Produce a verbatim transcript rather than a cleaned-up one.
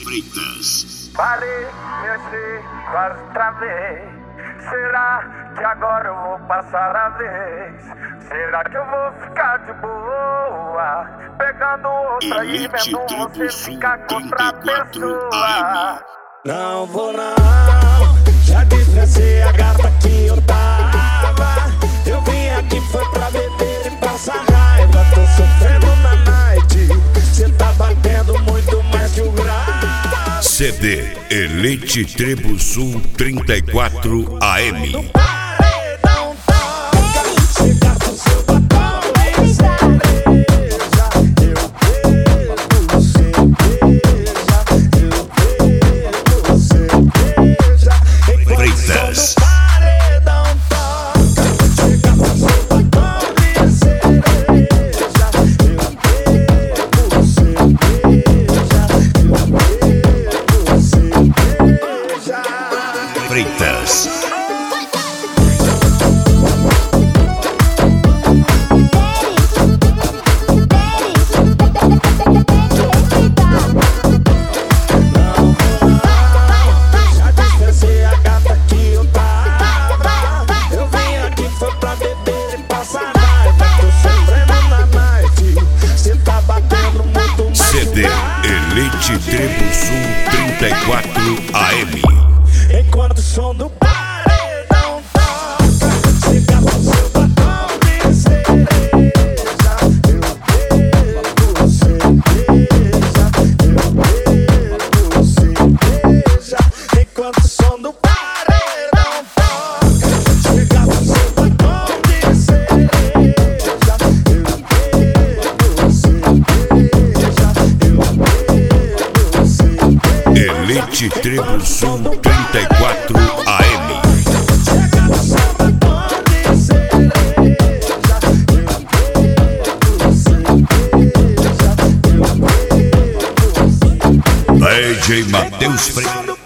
Freitas. Parei, pensei, quase travei. Será que agora eu vou passar a vez? Será que eu vou ficar de boa? Pegando outra e Elite vendo Tribo você Sul ficar com outra trinta e quatro A pessoa. M. Não vou não, já dispensei a gata que eu tava. Eu vim aqui foi pra beber e passar raiva. Tô sofrendo na night, cê tá batendo muito mais que o grave. C D Elite Tribo Sul trinta e quatro A M. Paredão toca, chega com seu batom e cerveja. Eu bebo cerveja, eu bebo cerveja. Freitas. Paredão toca, chega com seu batom e cerveja. Eu bebo cerveja, eu bebo cerveja. Freitas. Já dispensei a gata que eu tava. Eu vim aqui foi pra beber e passar raiva. Tô sofrendo na night, cê tá batendo muito mais. C D Elite Tribo Sul trinta e quatro A M. Enquanto o som do paredão toca, chega com seu batom de cereja. Eu bebo cerveja, eu bebo cerveja. Enquanto o som do paredão toca, chega com seu batom de cereja. Eu bebo cerveja, eu bebo cerveja. Elite Tribo Sul trinta e quatro A M. Chega no seu batom de cereja. Eu bebo cerveja, eu bebo cerveja. D J Matheus Freitas.